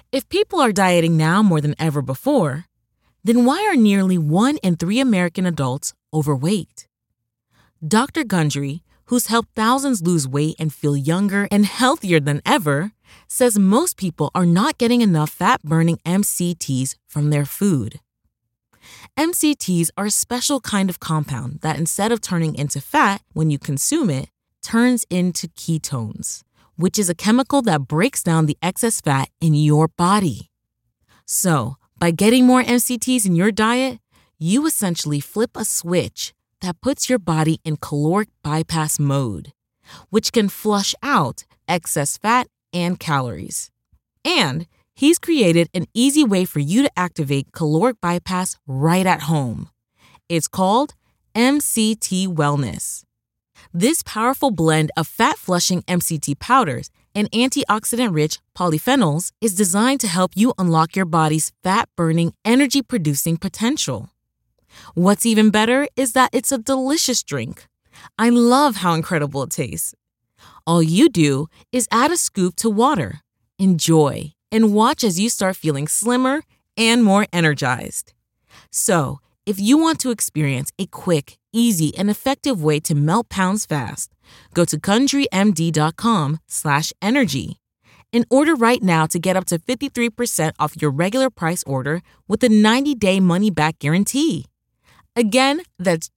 If people are dieting now more than ever before, then why are nearly 1 in 3 American adults overweight? Dr. Gundry, who's helped thousands lose weight and feel younger and healthier than ever, says most people are not getting enough fat-burning MCTs from their food. MCTs are a special kind of compound that instead of turning into fat when you consume it, turns into ketones, which is a chemical that breaks down the excess fat in your body. So, by getting more MCTs in your diet, you essentially flip a switch that puts your body in caloric bypass mode, which can flush out excess fat and calories. And he's created an easy way for you to activate caloric bypass right at home. It's called MCT Wellness. This powerful blend of fat-flushing MCT powders and antioxidant-rich polyphenols is designed to help you unlock your body's fat-burning, energy-producing potential. What's even better is that it's a delicious drink. I love how incredible it tastes. All you do is add a scoop to water, enjoy, and watch as you start feeling slimmer and more energized. So, if you want to experience a quick, easy, and effective way to melt pounds fast, go to GundryMD.com/energy and order right now to get up to 53% off your regular price order with a 90-day money-back guarantee. Again, that's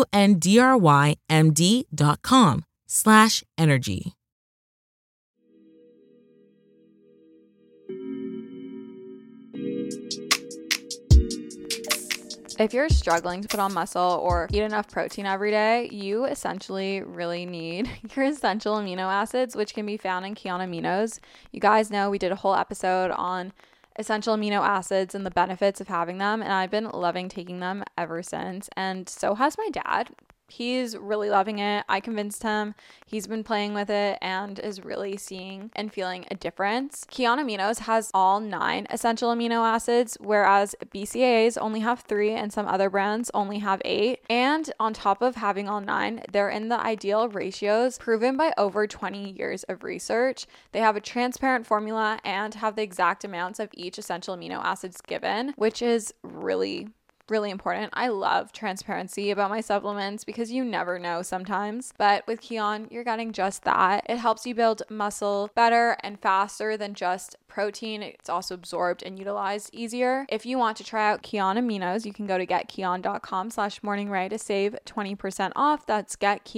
GUNDRYMD.com/energy. If you're struggling to put on muscle or eat enough protein every day, you essentially really need your essential amino acids, which can be found in Kion Aminos. You guys know we did a whole episode on essential amino acids and the benefits of having them, and I've been loving taking them ever since, and so has my dad. He's really loving it. I convinced him. He's been playing with it and is really seeing and feeling a difference. Kion Aminos has all 9 essential amino acids, whereas BCAAs only have 3 and some other brands only have 8. And on top of having all 9, they're in the ideal ratios proven by over 20 years of research. They have a transparent formula and have the exact amounts of each essential amino acids given, which is really important. I love transparency about my supplements because you never know sometimes. But with Kion, you're getting just that. It helps you build muscle better and faster than just protein. It's also absorbed and utilized easier. If you want to try out Kion Aminos, you can go to getkion.com/morningray to save 20% off. That's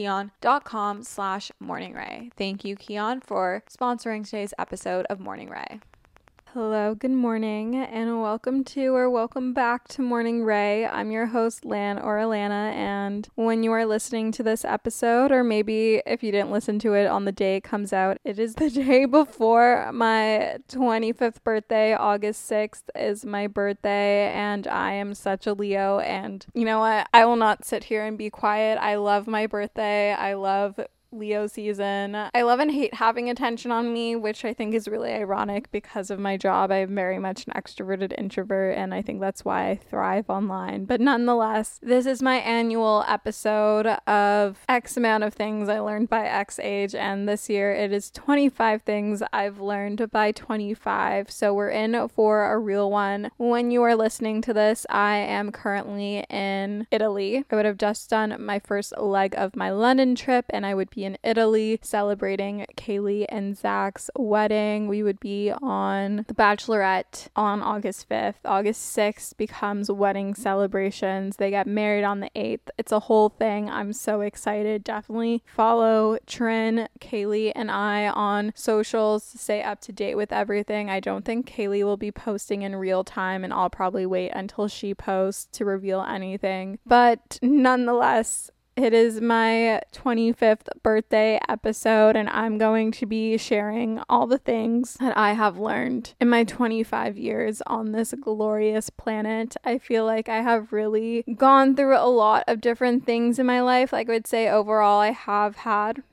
getkion.com/morningray. Thank you, Kion, for sponsoring today's episode of Morning Ray. Hello, good morning, and welcome back to Morning Ray. I'm your host, Lan or Alana, and when you are listening to this episode, or maybe if you didn't listen to it on the day it comes out, it is the day before my 25th birthday. August 6th is my birthday, and I am such a Leo, and you know what? I will not sit here and be quiet. I love my birthday. I love Leo season. I love and hate having attention on me, which I think is really ironic because of my job. I'm very much an extroverted introvert, and I think that's why I thrive online. But nonetheless, this is my annual episode of X amount of things I learned by X age, and this year it is 25 things I've learned by 25. So we're in for a real one. When you are listening to this, I am currently in Italy. I would have just done my first leg of my London trip, and I would be in Italy celebrating Kaylee and Zach's wedding. We would be on The Bachelorette on August 5th. August 6th becomes wedding celebrations. They get married on the 8th. It's a whole thing. I'm so excited. Definitely follow Trin, Kaylee, and I on socials to stay up to date with everything. I don't think Kaylee will be posting in real time, and I'll probably wait until she posts to reveal anything. But nonetheless, it is my 25th birthday episode, and I'm going to be sharing all the things that I have learned in my 25 years on this glorious planet. I feel like I have really gone through a lot of different things in my life. Like I would say overall, I have had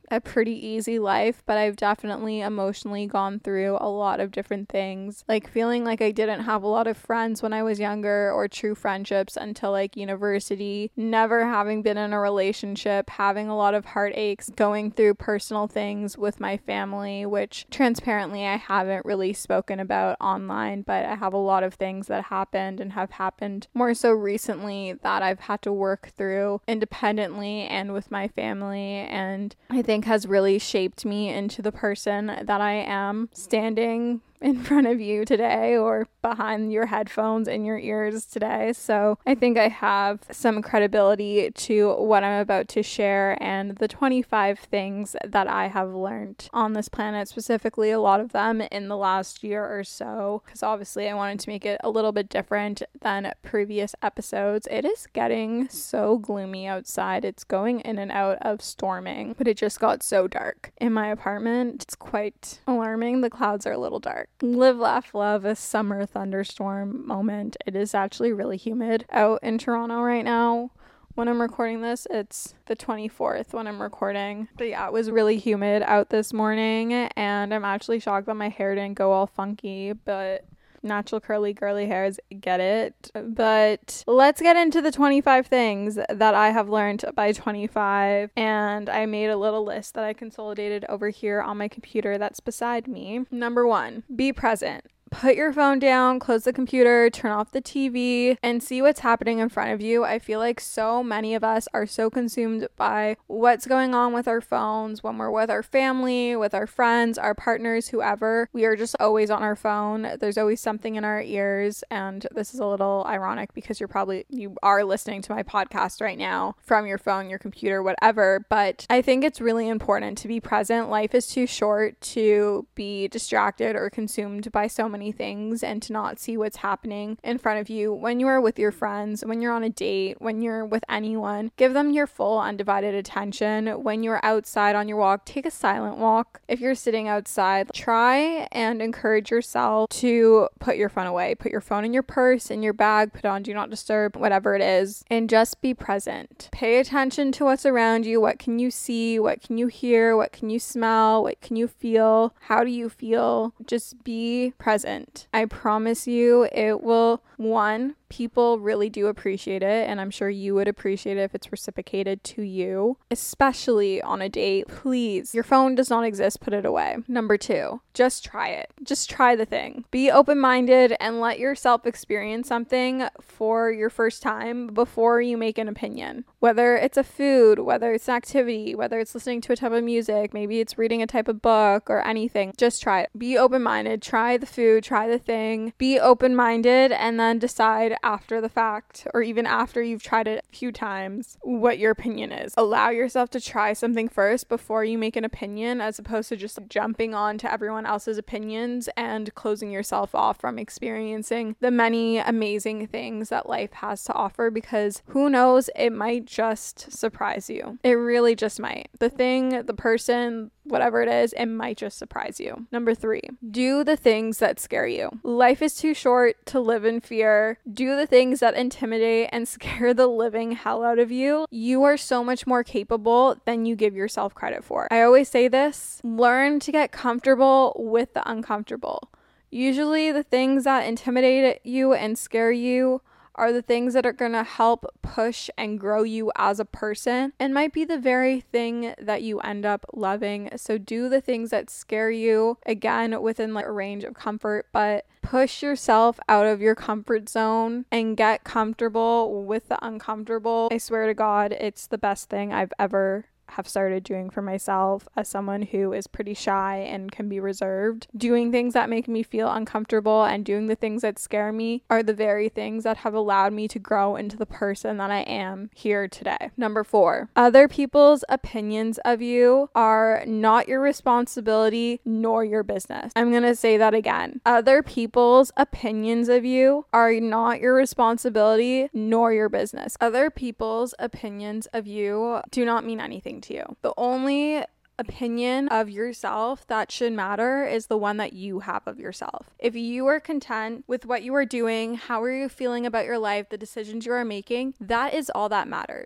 a pretty easy life, but I've definitely emotionally gone through a lot of different things, like feeling like I didn't have a lot of friends when I was younger or true friendships until like university, never having been in a relationship, having a lot of heartaches, going through personal things with my family, which transparently I haven't really spoken about online, but I have a lot of things that happened and have happened more so recently that I've had to work through independently and with my family, and I think has really shaped me into the person that I am standing in front of you today, or behind your headphones in your ears today. So I think I have some credibility to what I'm about to share and the 25 things that I have learned on this planet, specifically a lot of them in the last year or so, because obviously I wanted to make it a little bit different than previous episodes. It is getting so gloomy outside. It's going in and out of storming, but it just got so dark in my apartment. It's quite alarming. The clouds are a little dark. Live, laugh, love, a summer thunderstorm moment. It is actually really humid out in Toronto right now. When I'm recording this, it's the 24th when I'm recording. But yeah, it was really humid out this morning, and I'm actually shocked that my hair didn't go all funky, but natural curly girly hairs, get it. But let's get into the 25 things that I have learned by 25, and I made a little list that I consolidated over here on my computer that's beside me. Number 1, be present. Put your phone down, close the computer, turn off the TV, and see what's happening in front of you. I feel like so many of us are so consumed by what's going on with our phones when we're with our family, with our friends, our partners, whoever. We are just always on our phone. There's always something in our ears, and this is a little ironic because you are listening to my podcast right now from your phone, your computer, whatever, but I think it's really important to be present. Life is too short to be distracted or consumed by so many things and to not see what's happening in front of you when you are with your friends, when you're on a date, when you're with anyone. Give them your full undivided attention. When you're outside on your walk, take a silent walk. If you're sitting outside, try and encourage yourself to put your phone away. Put your phone in your purse, in your bag, put on do not disturb, whatever it is, and just be present. Pay attention to what's around you. What can you see? What can you hear? What can you smell? What can you feel? How do you feel? Just be present. I promise you it will, one, people really do appreciate it, and I'm sure you would appreciate it if it's reciprocated to you, especially on a date. Please, your phone does not exist, put it away. Number 2, just try it. Just try the thing. Be open-minded and let yourself experience something for your first time before you make an opinion. Whether it's a food, whether it's an activity, whether it's listening to a type of music, maybe it's reading a type of book or anything, just try it. Be open-minded, try the food, try the thing, be open-minded, and then decide after the fact, or even after you've tried it a few times, what your opinion is. Allow yourself to try something first before you make an opinion, as opposed to just jumping on to everyone else's opinions and closing yourself off from experiencing the many amazing things that life has to offer, because who knows, it might just surprise you. It really just might. The thing, the person, whatever it is, it might just surprise you. Number 3, do the things that scare you. Life is too short to live in fear. Do the things that intimidate and scare the living hell out of you. You are so much more capable than you give yourself credit for. I always say this, learn to get comfortable with the uncomfortable. Usually the things that intimidate you and scare you are the things that are going to help push and grow you as a person and might be the very thing that you end up loving. So do the things that scare you, again, within like a range of comfort, but push yourself out of your comfort zone and get comfortable with the uncomfortable. I swear to God, it's the best thing I've ever have started doing for myself as someone who is pretty shy and can be reserved. Doing things that make me feel uncomfortable and doing the things that scare me are the very things that have allowed me to grow into the person that I am here today. Number 4, other people's opinions of you are not your responsibility nor your business. I'm going to say that again. Other people's opinions of you are not your responsibility nor your business. Other people's opinions of you do not mean anything to you. The only opinion of yourself that should matter is the one that you have of yourself. If you are content with what you are doing, how are you feeling about your life, the decisions you are making, that is all that matters.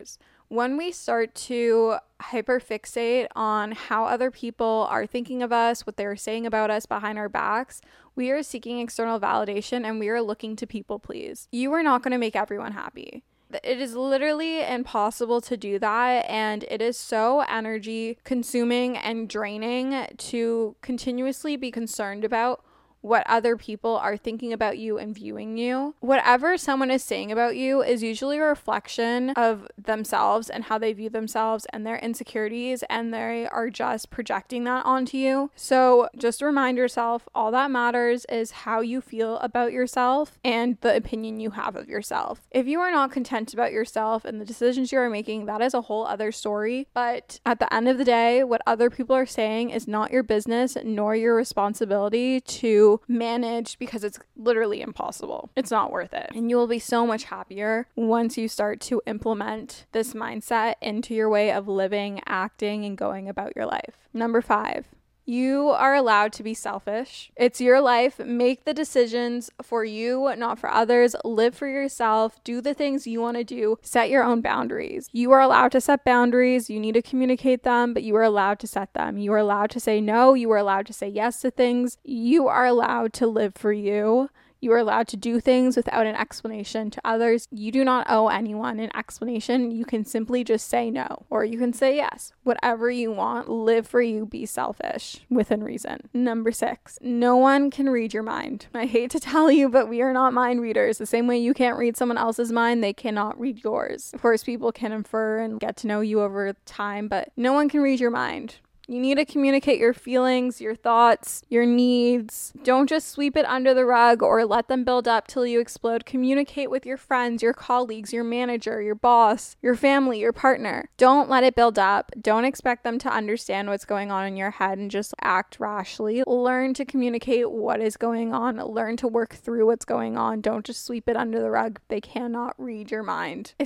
When we start to hyperfixate on how other people are thinking of us, what they're saying about us behind our backs, we are seeking external validation and we are looking to people please. You are not going to make everyone happy. It is literally impossible to do that, and it is so energy consuming and draining to continuously be concerned about what other people are thinking about you and viewing you. Whatever someone is saying about you is usually a reflection of themselves and how they view themselves and their insecurities, and they are just projecting that onto you. So just remind yourself, all that matters is how you feel about yourself and the opinion you have of yourself. If you are not content about yourself and the decisions you are making, that is a whole other story. But at the end of the day, what other people are saying is not your business nor your responsibility to manage, because it's literally impossible. It's not worth it. And you will be so much happier once you start to implement this mindset into your way of living, acting, and going about your life. Number 5. You are allowed to be selfish. It's your life. Make the decisions for you, not for others. Live for yourself. Do the things you want to do. Set your own boundaries. You are allowed to set boundaries. You need to communicate them, but you are allowed to set them. You are allowed to say no. You are allowed to say yes to things. You are allowed to live for you. You are allowed to do things without an explanation to others. You do not owe anyone an explanation. You can simply just say no, or you can say yes. Whatever you want, live for you, be selfish within reason. Number 6, no one can read your mind. I hate to tell you, but we are not mind readers. The same way you can't read someone else's mind, they cannot read yours. Of course, people can infer and get to know you over time, but no one can read your mind. You need to communicate your feelings, your thoughts, your needs. Don't just sweep it under the rug or let them build up till you explode. Communicate with your friends, your colleagues, your manager, your boss, your family, your partner. Don't let it build up. Don't expect them to understand what's going on in your head and just act rashly. Learn to communicate what is going on. Learn to work through what's going on. Don't just sweep it under the rug. They cannot read your mind.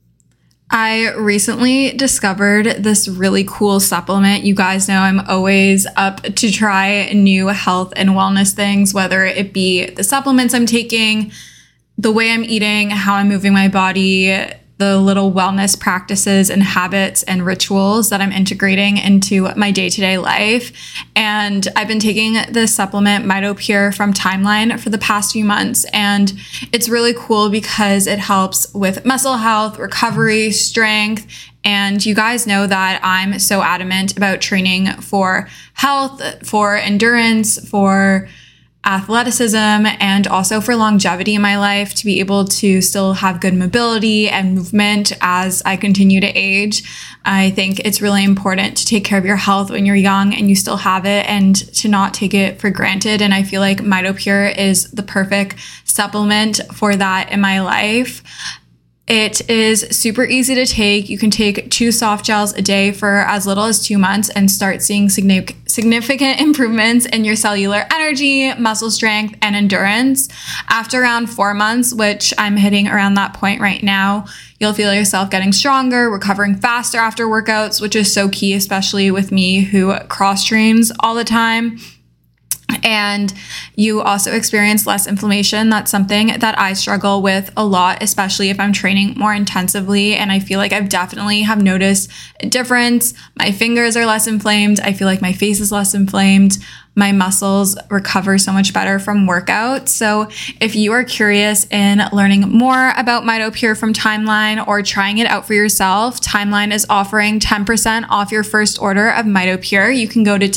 I recently discovered this really cool supplement. You guys know I'm always up to try new health and wellness things, whether it be the supplements I'm taking, the way I'm eating, how I'm moving my body, the little wellness practices and habits and rituals that I'm integrating into my day-to-day life. And I've been taking this supplement, MitoPure, from Timeline for the past few months. And it's really cool because it helps with muscle health, recovery, strength. And you guys know that I'm so adamant about training for health, for endurance, for athleticism, and also for longevity in my life, to be able to still have good mobility and movement as I continue to age. I think it's really important to take care of your health when you're young and you still have it, and to not take it for granted. And I feel like MitoPure is the perfect supplement for that in my life. It is super easy to take. You can take 2 soft gels a day for as little as 2 months and start seeing significant improvements in your cellular energy, muscle strength, and endurance. After around 4 months, which I'm hitting around that point right now, you'll feel yourself getting stronger, recovering faster after workouts, which is so key, especially with me who cross trains all the time. And you also experience less inflammation. That's something that I struggle with a lot, especially if I'm training more intensively. And I feel like I've definitely have noticed a difference. My fingers are less inflamed. I feel like my face is less inflamed. My muscles recover so much better from workouts. So if you are curious in learning more about MitoPure from Timeline or trying it out for yourself, Timeline is offering 10% off your first order of MitoPure. You can go to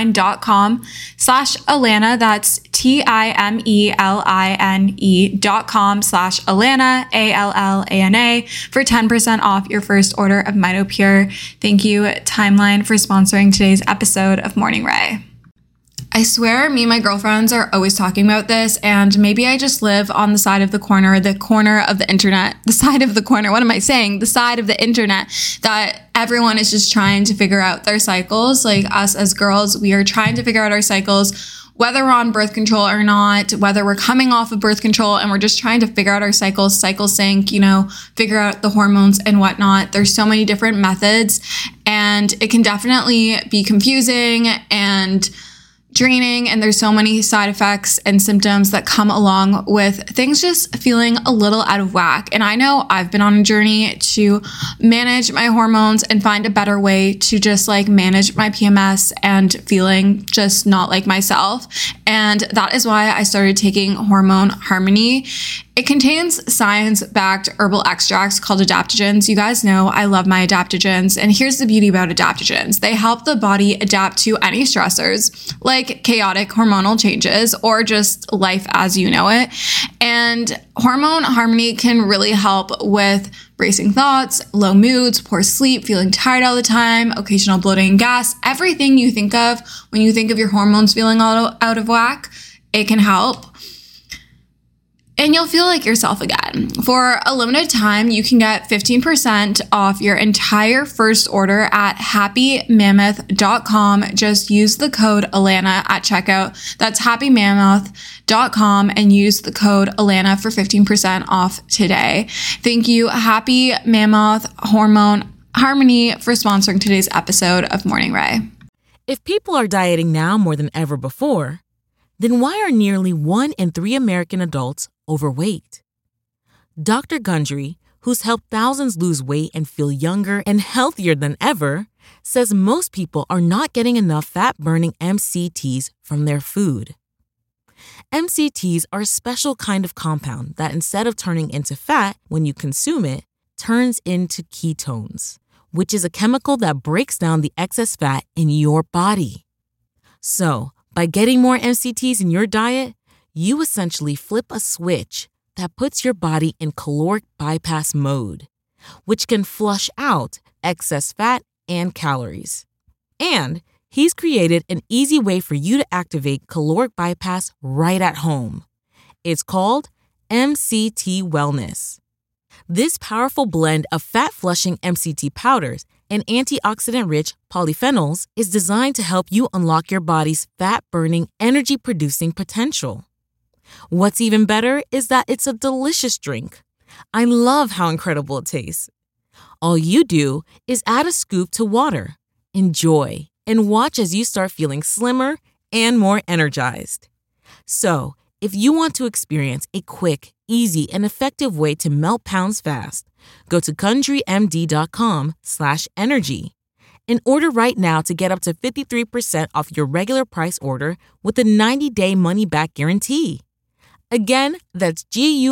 timeline.com/Alana. That's TIMELINE.com/Alana, ALLANA, for 10% off your first order of MitoPure. Thank you, Timeline, for sponsoring today's episode of Morning Ray. I swear me and my girlfriends are always talking about this, and maybe I just live on the side of the corner of the internet, the side of the corner, what am I saying? The side of the internet that everyone is just trying to figure out their cycles. Like us as girls, we are trying to figure out our cycles, whether we're on birth control or not, whether we're coming off of birth control, and we're just trying to figure out our cycles, cycle sync, figure out the hormones and whatnot. There's so many different methods, and it can definitely be confusing, and draining, and there's so many side effects and symptoms that come along with things just feeling a little out of whack. And I know I've been on a journey to manage my hormones and find a better way to just like manage my PMS and feeling just not like myself. And that is why I started taking Hormone Harmony. It contains science-backed herbal extracts called adaptogens. You guys know I love my adaptogens. And here's the beauty about adaptogens. They help the body adapt to any stressors, like chaotic hormonal changes or just life as you know it. And Hormone Harmony can really help with racing thoughts, low moods, poor sleep, feeling tired all the time, occasional bloating and gas, everything you think of when you think of your hormones feeling out of whack, it can help. And you'll feel like yourself again. For a limited time, you can get 15% off your entire first order at happymammoth.com. Just use the code Alana at checkout. That's happymammoth.com and use the code Alana for 15% off today. Thank you, Happy Mammoth Hormone Harmony, for sponsoring today's episode of Morning Ray. If people are dieting now more than ever before, then why are nearly 1 in 3 American adults overweight? Dr. Gundry, who's helped thousands lose weight and feel younger and healthier than ever, says most people are not getting enough fat-burning MCTs from their food. MCTs are a special kind of compound that, instead of turning into fat when you consume it, turns into ketones, which is a chemical that breaks down the excess fat in your body. So, by getting more MCTs in your diet, you essentially flip a switch that puts your body in caloric bypass mode, which can flush out excess fat and calories. And he's created an easy way for you to activate caloric bypass right at home. It's called MCT Wellness. This powerful blend of fat-flushing MCT powders and antioxidant-rich polyphenols is designed to help you unlock your body's fat-burning, energy-producing potential. What's even better is that it's a delicious drink. I love how incredible it tastes. All you do is add a scoop to water, enjoy, and watch as you start feeling slimmer and more energized. So, if you want to experience a quick, easy, and effective way to melt pounds fast, go to GundryMD.com/energy and order right now to get up to 53% off your regular price order with a 90-day money-back guarantee. Again, that's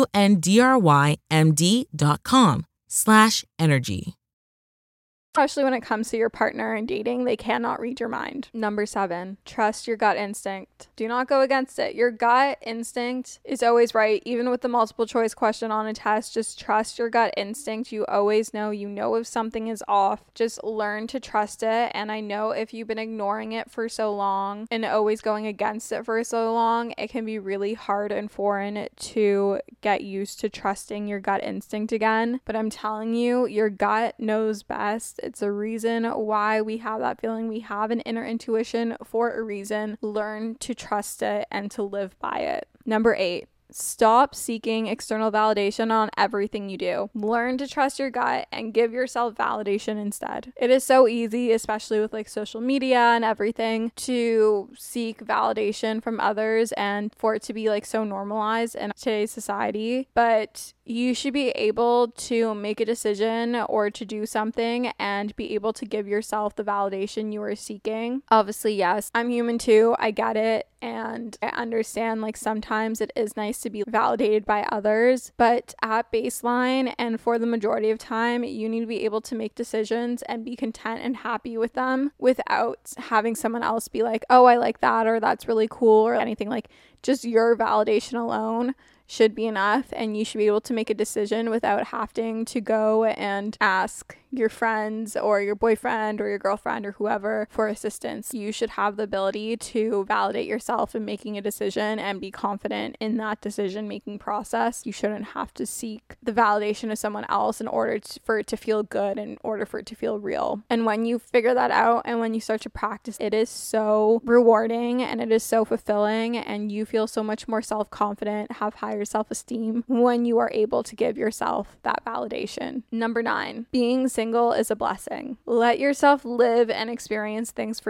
GUNDRYMD.com/energy. Especially when it comes to your partner and dating, they cannot read your mind. Number 7, trust your gut instinct. Do not go against it. Your gut instinct is always right. Even with the multiple choice question on a test, just trust your gut instinct. You always know. You know if something is off. Just learn to trust it. And I know if you've been ignoring it for so long and always going against it for so long, it can be really hard and foreign to get used to trusting your gut instinct again. But I'm telling you, your gut knows best. It's a reason why we have that feeling. We have an inner intuition for a reason. Learn to trust it and to live by it. Number 8, stop seeking external validation on everything you do. Learn to trust your gut and give yourself validation instead. It is so easy, especially with like social media and everything, to seek validation from others and for it to be like so normalized in today's society. But you should be able to make a decision or to do something and be able to give yourself the validation you are seeking. Obviously, yes, I'm human too. I get it. And I understand like sometimes it is nice to be validated by others, but at baseline and for the majority of time, you need to be able to make decisions and be content and happy with them without having someone else be like, oh, I like that, or that's really cool, or anything. Like just your validation alone should be enough, and you should be able to make a decision without having to go and ask your friends or your boyfriend or your girlfriend or whoever for assistance. You should have the ability to validate yourself in making a decision and be confident in that decision making process. You shouldn't have to seek the validation of someone else in order for it to feel good, in order for it to feel real. And when you figure that out and when you start to practice, it is so rewarding and it is so fulfilling, and you feel so much more self-confident, have higher self-esteem when you are able to give yourself that validation. Number 9, being single is a blessing. Let yourself live and experience things for you.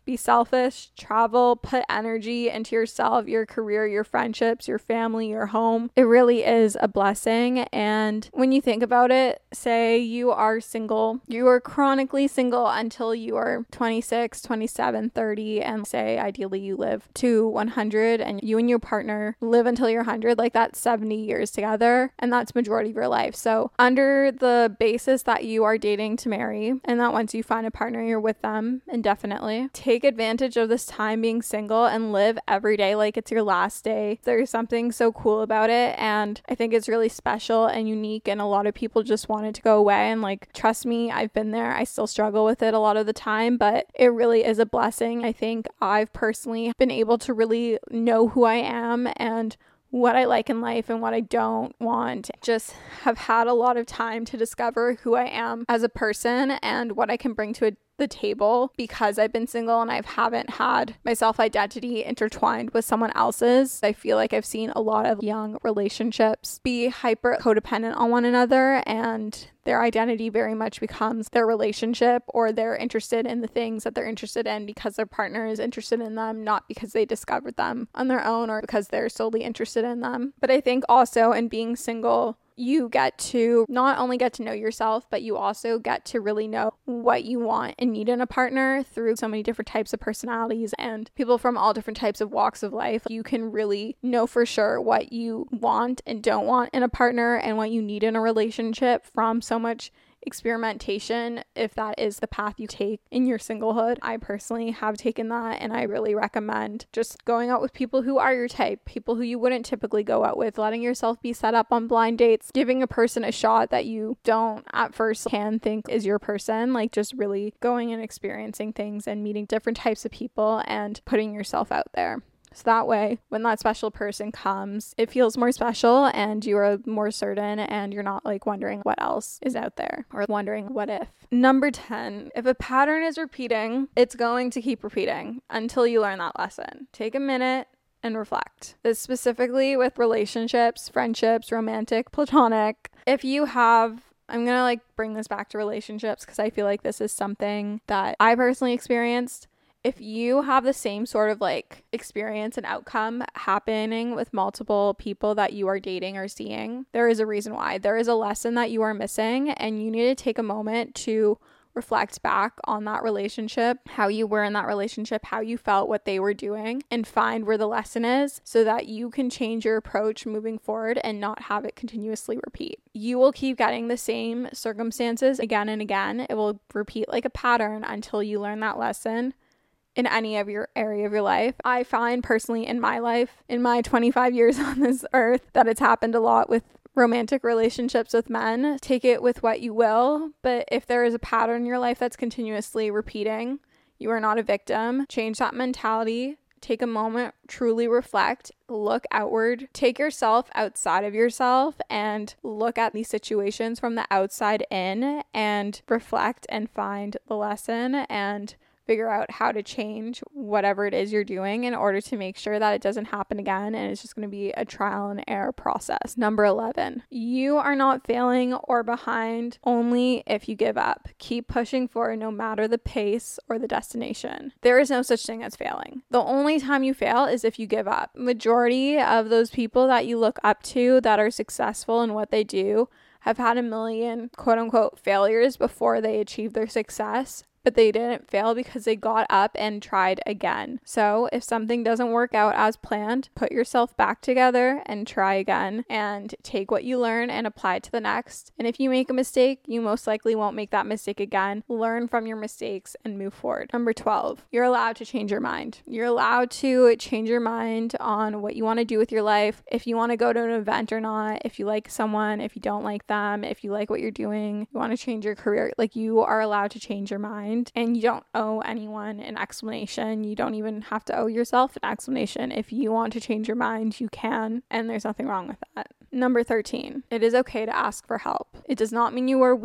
be selfish, travel, put energy into yourself, your career, your friendships, your family, your home. It really is a blessing. And when you think about it, say you are single, you are chronically single until you are 26, 27, 30, and say ideally you live to 100 and you and your partner live until you're 100, like that's 70 years together, and that's majority of your life. So under the basis that you are dating to marry, and that once you find a partner, you're with them indefinitely, take advantage of this time being single and live every day like it's your last day. There's something so cool about it, and I think it's really special and unique, and a lot of people just want it to go away. And like, trust me, I've been there. I still struggle with it a lot of the time, but it really is a blessing. I think I've personally been able to really know who I am and what I like in life and what I don't want. Just have had a lot of time to discover who I am as a person and what I can bring to the table because I've been single and I haven't had my self-identity intertwined with someone else's. I feel like I've seen a lot of young relationships be hyper codependent on one another, and their identity very much becomes their relationship, or they're interested in the things that they're interested in because their partner is interested in them, not because they discovered them on their own or because they're solely interested in them. But I think also in being single, you get to not only get to know yourself, but you also get to really know what you want and need in a partner through so many different types of personalities and people from all different types of walks of life. You can really know for sure what you want and don't want in a partner and what you need in a relationship from so much experimentation, if that is the path you take in your singlehood. I personally have taken that, and I really recommend just going out with people who are your type, people who you wouldn't typically go out with, letting yourself be set up on blind dates, giving a person a shot that you don't at first can think is your person, like just really going and experiencing things and meeting different types of people and putting yourself out there. So that way, when that special person comes, it feels more special and you are more certain and you're not like wondering what else is out there or wondering what if. Number 10, if a pattern is repeating, it's going to keep repeating until you learn that lesson. Take a minute and reflect. This specifically with relationships, friendships, romantic, platonic. If you have I'm going to bring this back to relationships because I feel like this is something that I personally experienced. If you have the same sort of experience and outcome happening with multiple people that you are dating or seeing, there is a reason why. There is a lesson that you are missing, and you need to take a moment to reflect back on that relationship, how you were in that relationship, how you felt, what they were doing, and find where the lesson is so that you can change your approach moving forward and not have it continuously repeat. You will keep getting the same circumstances again and again. It will repeat like a pattern until you learn that lesson in any of your area of your life. I find personally in my life, in my 25 years on this earth, that it's happened a lot with romantic relationships with men. Take it with what you will, but if there is a pattern in your life that's continuously repeating, you are not a victim. Change that mentality. Take a moment, truly reflect, look outward, take yourself outside of yourself and look at these situations from the outside in and reflect and find the lesson and figure out how to change whatever it is you're doing in order to make sure that it doesn't happen again, and it's just going to be a trial and error process. Number 11, you are not failing or behind only if you give up. Keep pushing forward no matter the pace or the destination. There is no such thing as failing. The only time you fail is if you give up. Majority of those people that you look up to that are successful in what they do have had a million quote unquote failures before they achieve their success. But they didn't fail because they got up and tried again. So if something doesn't work out as planned, put yourself back together and try again and take what you learn and apply it to the next. And if you make a mistake, you most likely won't make that mistake again. Learn from your mistakes and move forward. Number 12, you're allowed to change your mind. You're allowed to change your mind on what you want to do with your life. If you want to go to an event or not, if you like someone, if you don't like them, if you like what you're doing, you want to change your career, you are allowed to change your mind. And you don't owe anyone an explanation. You don't even have to owe yourself an explanation. If you want to change your mind, you can, and there's nothing wrong with that. Number 13, it is okay to ask for help. It does not mean you are weak.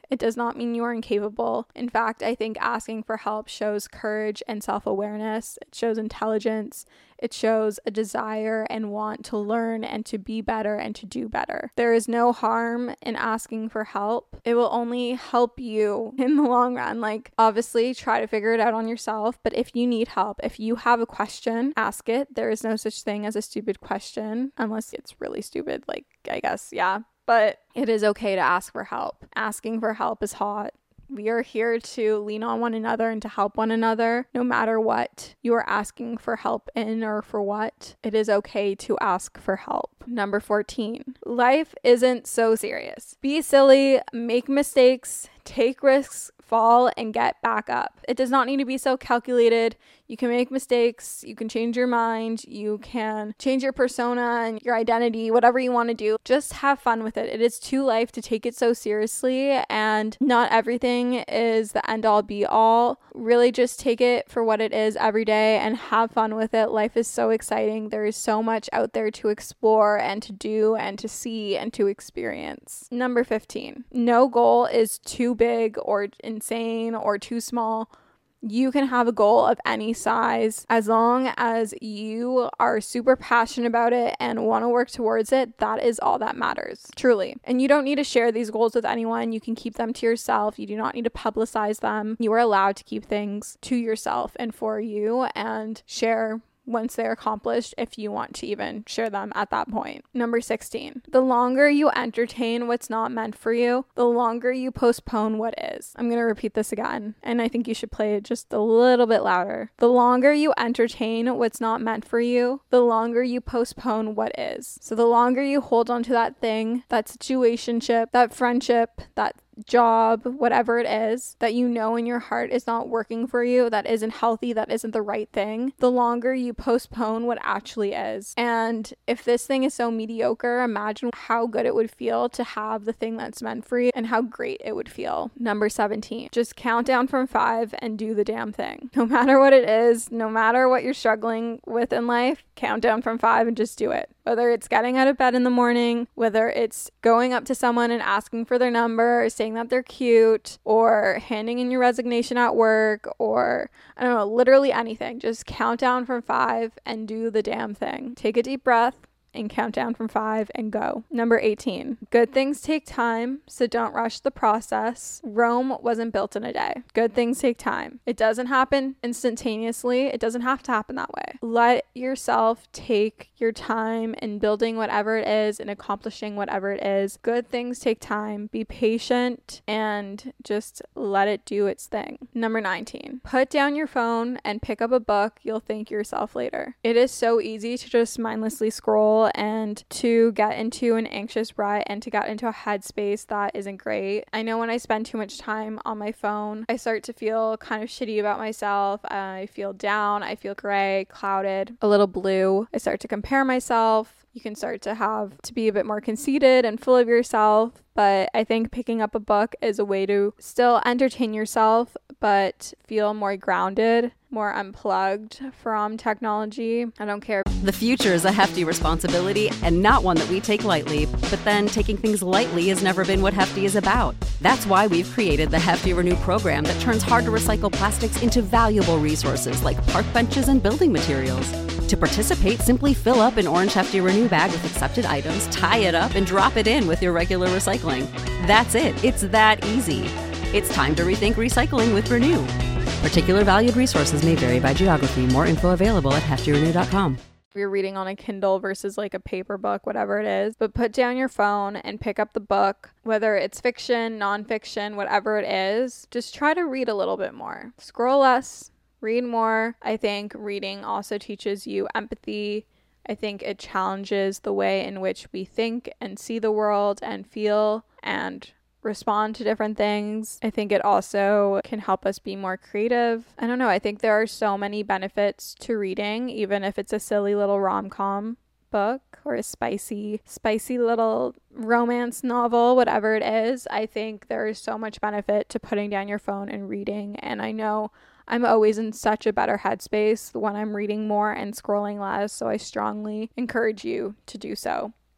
It does not mean you are incapable. In fact, I think asking for help shows courage and self-awareness. It shows intelligence. It shows a desire and want to learn and to be better and to do better. There is no harm in asking for help. It will only help you in the long run. Like, obviously, try to figure it out on yourself. But if you need help, if you have a question, ask it. There is no such thing as a stupid question, unless it's really stupid. Like, I guess, yeah. But it is okay to ask for help. Asking for help is hot. We are here to lean on one another and to help one another, no matter what you are asking for help in or for what. It is okay to ask for help. Number 14, life isn't so serious. Be silly, make mistakes, take risks, fall, and get back up. It does not need to be so calculated. You can make mistakes, you can change your mind, you can change your persona and your identity, whatever you want to do. Just have fun with it. It is too life to take it so seriously, and not everything is the end all be all. Really just take it for what it is every day and have fun with it. Life is so exciting. There is so much out there to explore and to do and to see and to experience. Number 15, no goal is too big or insane or too small. You can have a goal of any size as long as you are super passionate about it and want to work towards it. That is all that matters, truly. And you don't need to share these goals with anyone. You can keep them to yourself. You do not need to publicize them. You are allowed to keep things to yourself and for you, and share once they're accomplished if you want to even share them at that point. Number 16, the longer you entertain what's not meant for you, the longer you postpone what is. I'm going to repeat this again, and I think you should play it just a little bit louder. The longer you entertain what's not meant for you, the longer you postpone what is. So the longer you hold on to that thing, that situationship, that friendship, that job, whatever it is that you know in your heart is not working for you, that isn't healthy, that isn't the right thing, the longer you postpone what actually is. And if this thing is so mediocre, imagine how good it would feel to have the thing that's meant for you and how great it would feel. Number 17, just count down from 5 and do the damn thing. No matter what it is, no matter what you're struggling with in life, count down from 5 and just do it. Whether it's getting out of bed in the morning, whether it's going up to someone and asking for their number, or saying that they're cute, or handing in your resignation at work, or I don't know, literally anything. Just count down from 5 and do the damn thing. Take a deep breath and count down from 5 and go. Number 18, good things take time, so don't rush the process. Rome wasn't built in a day. Good things take time. It doesn't happen instantaneously. It doesn't have to happen that way. Let yourself take your time in building whatever it is and accomplishing whatever it is. Good things take time. Be patient and just let it do its thing. Number 19, put down your phone and pick up a book. You'll thank yourself later. It is so easy to just mindlessly scroll and to get into an anxious rut and to get into a headspace that isn't great. I know when I spend too much time on my phone, I start to feel kind of shitty about myself. I feel down. I feel gray, clouded, a little blue. I start to compare myself. You can start to be a bit more conceited and full of yourself. But I think picking up a book is a way to still entertain yourself, but feel more grounded, more unplugged from technology. I don't care. The future is a hefty responsibility and not one that we take lightly. But then taking things lightly has never been what Hefty is about. That's why we've created the Hefty Renew program that turns hard-to-recycle plastics into valuable resources like park benches and building materials. To participate, simply fill up an orange Hefty Renew bag with accepted items, tie it up, and drop it in with your regular recycling. That's it. It's that easy. It's time to rethink recycling with Renew. Particular valued resources may vary by geography. More info available at heftyrenew.com. You're reading on a Kindle versus like a paper book, whatever it is, but put down your phone and pick up the book, whether it's fiction, nonfiction, whatever it is. Just try to read a little bit more. Scroll less, read more. I think reading also teaches you empathy. I think it challenges the way in which we think and see the world and feel and respond to different things. I think it also can help us be more creative. I don't know. I think there are so many benefits to reading, even if it's a silly little rom-com book or a spicy little romance novel, whatever it is. I think there is so much benefit to putting down your phone and reading. And I know I'm always in such a better headspace when I'm reading more and scrolling less. So I strongly encourage you to do so.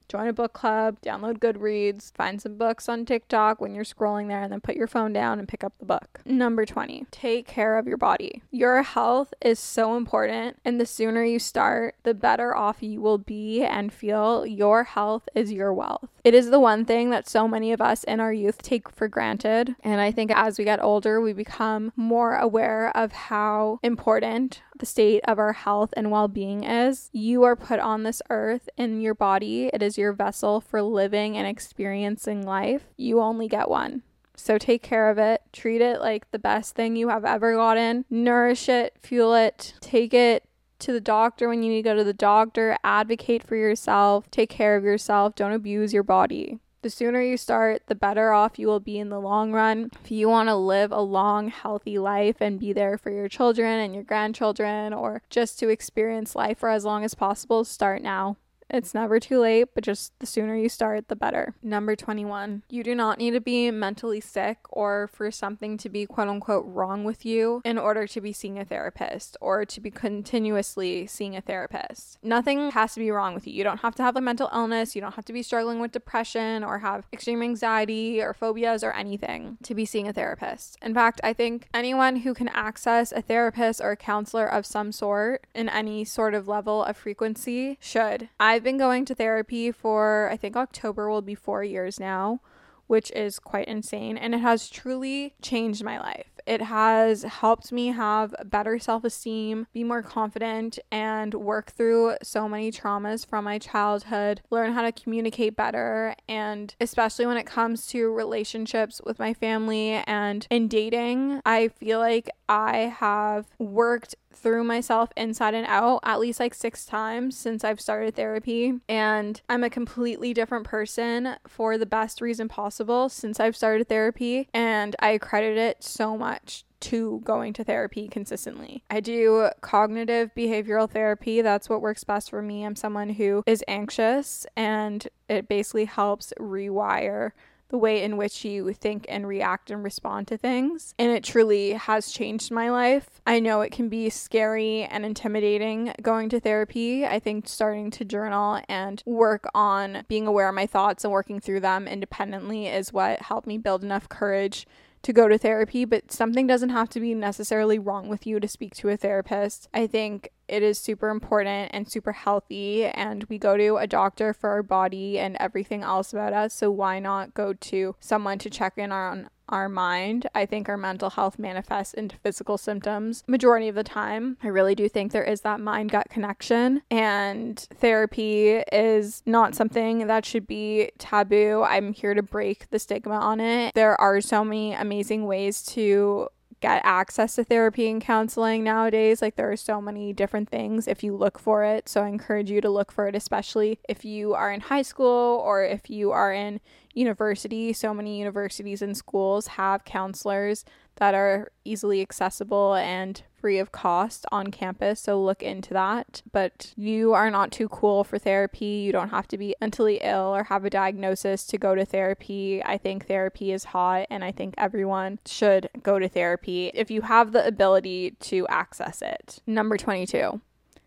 Join a book club, download Goodreads, find some books on TikTok when you're scrolling there, and then put your phone down and pick up the book. Number 20, take care of your body. Your health is so important, and the sooner you start, the better off you will be and feel. Your health is your wealth. It is the one thing that so many of us in our youth take for granted, and I think as we get older, we become more aware of how important the state of our health and well-being is. You are put on this earth in your body. It is your vessel for living and experiencing life. You only get one. So take care of it. Treat it like the best thing you have ever gotten. Nourish it, fuel it, take it to the doctor when you need to go to the doctor. Advocate for yourself. Take care of yourself. Don't abuse your body. The sooner you start, the better off you will be in the long run. If you want to live a long, healthy life and be there for your children and your grandchildren, or just to experience life for as long as possible, start now. It's never too late, but just the sooner you start, the better. Number 21, you do not need to be mentally sick or for something to be quote unquote wrong with you in order to be seeing a therapist or to be continuously seeing a therapist. Nothing has to be wrong with you. You don't have to have a mental illness. You don't have to be struggling with depression or have extreme anxiety or phobias or anything to be seeing a therapist. In fact, I think anyone who can access a therapist or a counselor of some sort in any sort of level of frequency should. I've been going to therapy for, I think October will be 4 years now, which is quite insane. And it has truly changed my life. It has helped me have better self-esteem, be more confident, and work through so many traumas from my childhood, learn how to communicate better, and especially when it comes to relationships with my family and in dating, I feel like I have worked through myself inside and out at least like 6 times since I've started therapy, and I'm a completely different person for the best reason possible since I've started therapy, and I credit it so much to going to therapy consistently. I do cognitive behavioral therapy. That's what works best for me. I'm someone who is anxious, and it basically helps rewire the way in which you think and react and respond to things. And it truly has changed my life. I know it can be scary and intimidating going to therapy. I think starting to journal and work on being aware of my thoughts and working through them independently is what helped me build enough courage to go to therapy, but something doesn't have to be necessarily wrong with you to speak to a therapist. I think it is super important and super healthy, and we go to a doctor for our body and everything else about us, so why not go to someone to check in on our mind? I think our mental health manifests into physical symptoms majority of the time. I really do think there is that mind-gut connection, and therapy is not something that should be taboo. I'm here to break the stigma on it. There are so many amazing ways to get access to therapy and counseling nowadays. Like, there are so many different things if you look for it. So I encourage you to look for it, especially if you are in high school or if you are in university. So many universities and schools have counselors that are easily accessible and free of cost on campus, so look into that. But you are not too cool for therapy. You don't have to be mentally ill or have a diagnosis to go to therapy. I think therapy is hot, and I think everyone should go to therapy if you have the ability to access it. Number 22,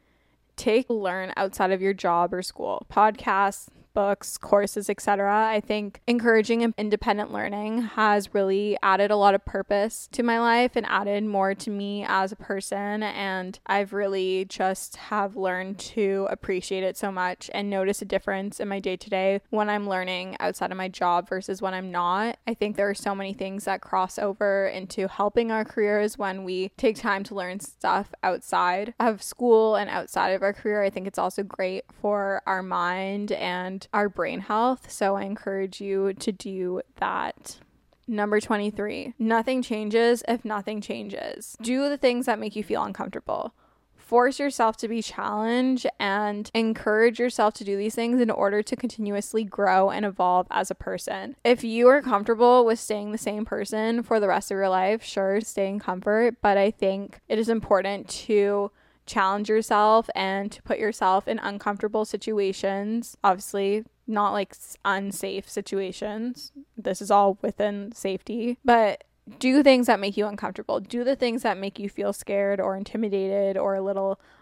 learn outside of your job or school. Podcasts, books, courses, etc. I think encouraging independent learning has really added a lot of purpose to my life and added more to me as a person, and I've really just have learned to appreciate it so much and notice a difference in my day-to-day when I'm learning outside of my job versus when I'm not. I think there are so many things that cross over into helping our careers when we take time to learn stuff outside of school and outside of our career. I think it's also great for our mind and our brain health, so I encourage you to do that. Number 23, nothing changes if nothing changes. Do the things that make you feel uncomfortable. Force yourself to be challenged and encourage yourself to do these things in order to continuously grow and evolve as a person. If you are comfortable with staying the same person for the rest of your life, sure, stay in comfort, but I think it is important to challenge yourself and to put yourself in uncomfortable situations. Obviously, not like unsafe situations. This is all within safety, but do things that make you uncomfortable. Do the things that make you feel scared or intimidated or a little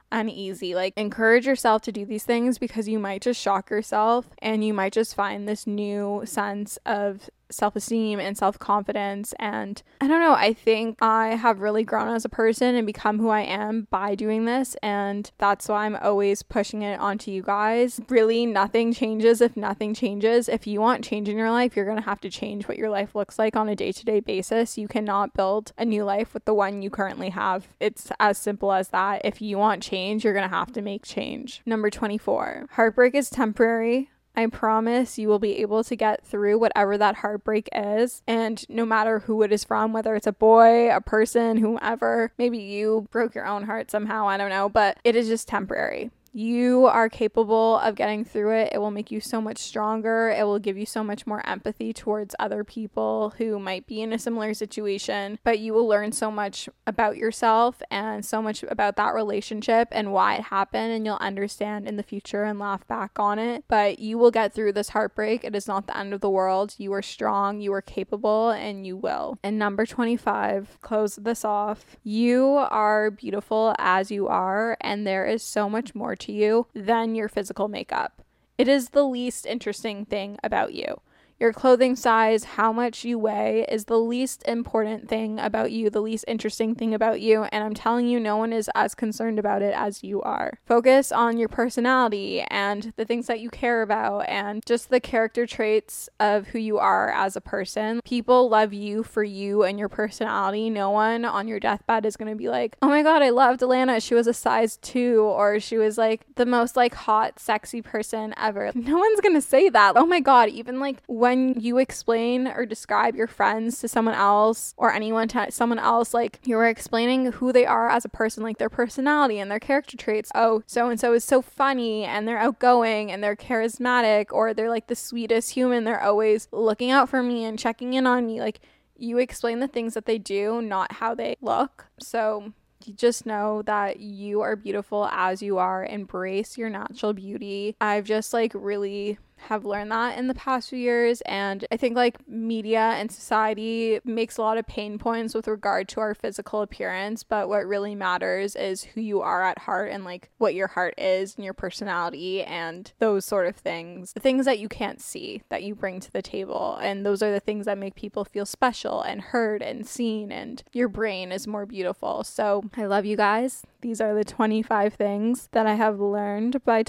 uneasy. Like, encourage yourself to do these things because you might just shock yourself and you might just find this new sense of self-esteem and self-confidence. And I don't know, I think I have really grown as a person and become who I am by doing this, and that's why I'm always pushing it onto you guys. Really, nothing changes if nothing changes. If you want change in your life, you're gonna have to change what your life looks like on a day-to-day basis. You cannot build a new life with the one you currently have. It's as simple as that. If you want change, you're gonna have to make change. Number 24, heartbreak is temporary. I promise you will be able to get through whatever that heartbreak is. And no matter who it is from, whether it's a boy, a person, whomever, maybe you broke your own heart somehow, I don't know, but it is just temporary. You are capable of getting through it. It will make you so much stronger. It will give you so much more empathy towards other people who might be in a similar situation, but you will learn so much about yourself and so much about that relationship and why it happened, and you'll understand in the future and laugh back on it. But you will get through this heartbreak. It is not the end of the world. You are strong, you are capable, and you will. And number 25, close this off. You are beautiful as you are, and there is so much more to you than your physical makeup. It is the least interesting thing about you. Your clothing size, how much you weigh is the least important thing about you, the least interesting thing about you, and I'm telling you, no one is as concerned about it as you are. Focus on your personality and the things that you care about and just the character traits of who you are as a person. People love you for you and your personality. No one on your deathbed is going to be like, oh my god, I loved Alana, she was a size 2, or she was like the most like hot, sexy person ever. No one's going to say that. Oh my god, even like when you explain or describe your friends to someone else or anyone to someone else, like you're explaining who they are as a person, like their personality and their character traits. Oh, so and so is so funny and they're outgoing and they're charismatic, or they're like the sweetest human, they're always looking out for me and checking in on me. Like, you explain the things that they do, not how they look. So you just know that you are beautiful as you are. Embrace your natural beauty. I've just like really have learned that in the past few years, and I think like media and society makes a lot of pain points with regard to our physical appearance, but what really matters is who you are at heart and like what your heart is and your personality and those sort of things, the things that you can't see that you bring to the table, and those are the things that make people feel special and heard and seen, and your brain is more beautiful. So I love you guys. These are the 25 things that I have learned by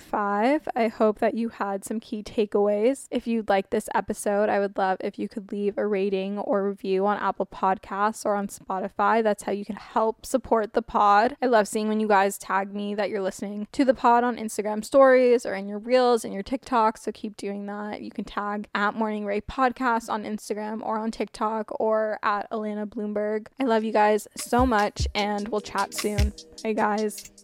25. I hope that you had some key takeaways. If you'd like this episode, I would love if you could leave a rating or review on Apple Podcasts or on Spotify. That's how you can help support the pod. I love seeing when you guys tag me that you're listening to the pod on Instagram stories or in your reels and your TikToks, so keep doing that. You can tag at Morning Ray Podcast on Instagram or on TikTok or at Alana Bloomberg. I love you guys so much, and we'll chat soon. Bye guys.